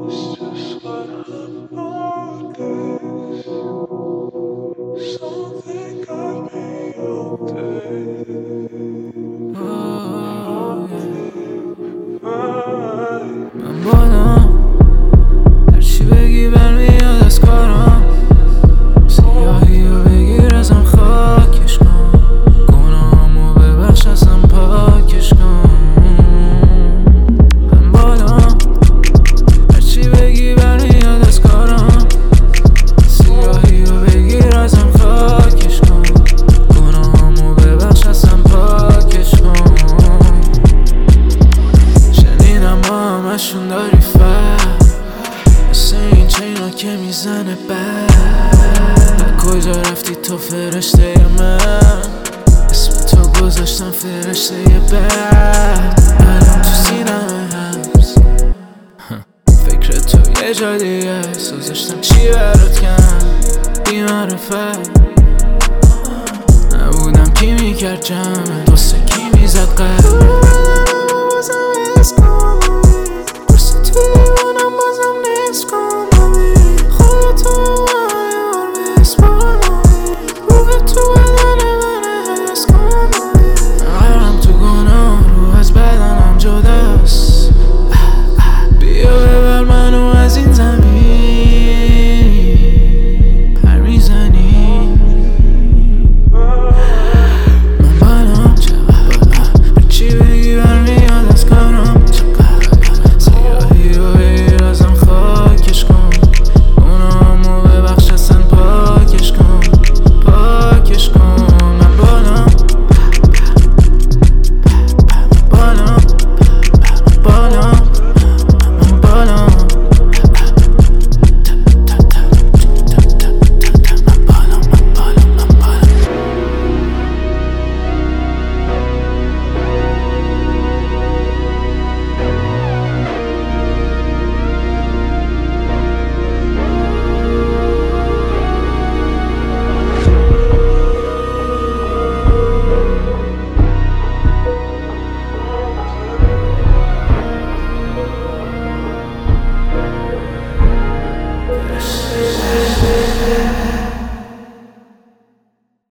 It's just what I've noticed. Something got me all day. من بادم هرچی بگی برمیاد از کارم سیاهی رو بگیر ازم خاکش کن گناهامو ببخش ازم پاکش کن من بادم هرچی بگی برمیاد از کارم سیاهی رو بگیر ازم خاکش کن گناهامو ببخش ازم پاکش کن شنیدم با همشون داری مثل این چینا که میزنه بد کجا رفتی تو فرشته من اسم تو گذاشتم فرشته بد الان تو سینم هست فکر تو یه جا دیگه سوزشتم چی برات کم بی معرفت نبودم کی میکرد جمعه دوست کی میزد قلب